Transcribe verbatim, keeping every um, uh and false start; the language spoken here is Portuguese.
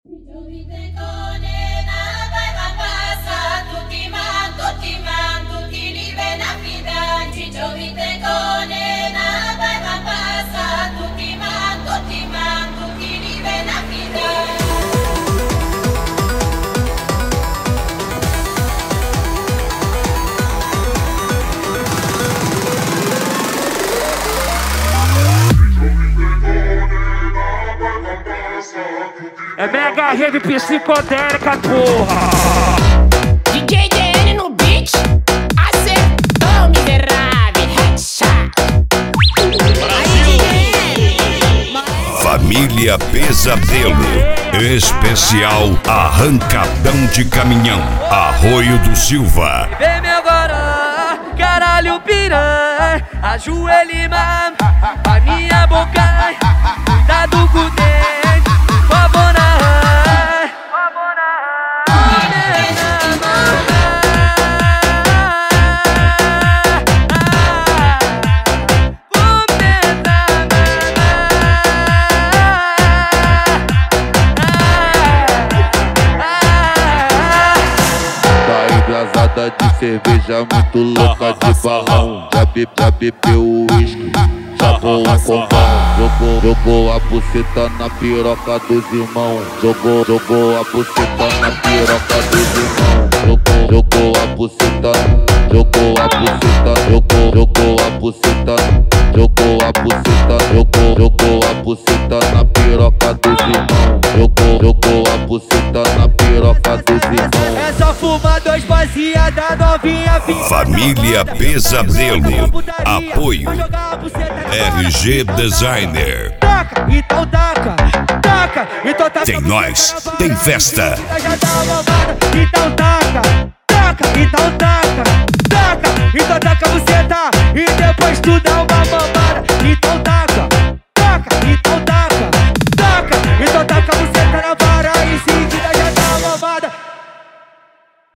É mega rave psicodélica, porra! D J D N no beat, acertou, miserável, headshot. Família Pesadelo, especial Arrancadão de Caminhão, Arroio do Silva. Vem-me agora, caralho piranha, ajoelhe, mano, a minha boca, cuidado com o dente, por favor, na embrasada de cerveja, muito louca de barrão. Já, be, já bebeu o uísque, chamou um comão. Jogou, jogou a buceta na piroca dos irmãos. Jogou, jogou a buceta na piroca dos irmãos. Jogou, jogou a buceta, jogou a buceta, jogou, jogou a buceta, jogou a buceta, jogou, jogou a buceta na piroca dos irmãos. Jogou, jogou a buceta na piroca dos irmãos. É só fumar dois baseada novinha. Família Pesadelo, apoio R G Designer. Taca, então taca, taca, então taca. Tem nós, tem festa. Então taca, taca, então taca.